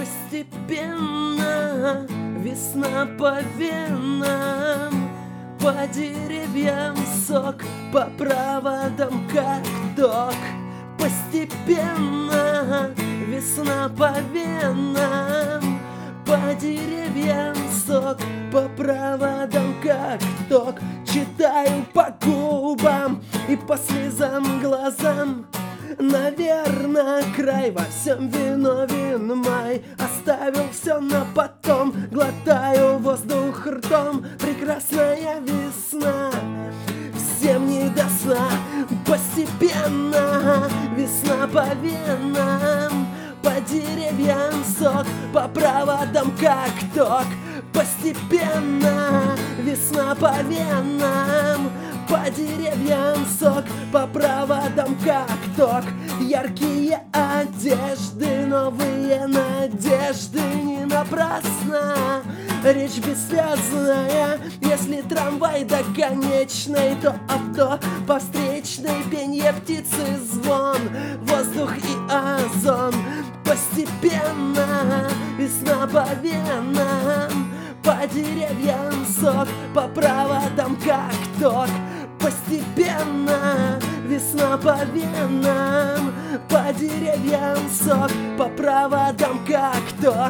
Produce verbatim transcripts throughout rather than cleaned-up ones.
Постепенно весна по венам, по деревьям сок, по проводам как ток. Постепенно весна по венам, по деревьям сок, по проводам как ток. Читаю по губам и по слезам глазам. Наверно, край во всем виновен май. Оставил все на потом, глотаю воздух ртом. Прекрасная весна, всем не до сна. Постепенно весна по венам, по деревьям сок, по проводам как ток. Постепенно весна по венам, по деревьям сок, по проводам как ток. Яркие одежды, новые надежды, не напрасно речь бессвязная. Если трамвай до конечной, то авто по встречной, пенье птицы, звон, воздух и озон. Постепенно весна по венам, по деревьям сок, по проводам как ток. Постепенно весна по венам, по деревьям сок, по проводам как ток.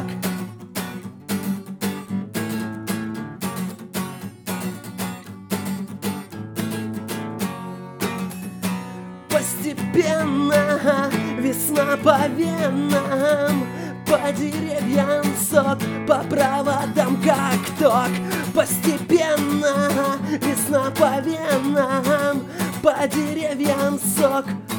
Постепенно весна по венам, по деревьям сок, по проводам как ток. Постепенно весна по венам, по деревьям сок,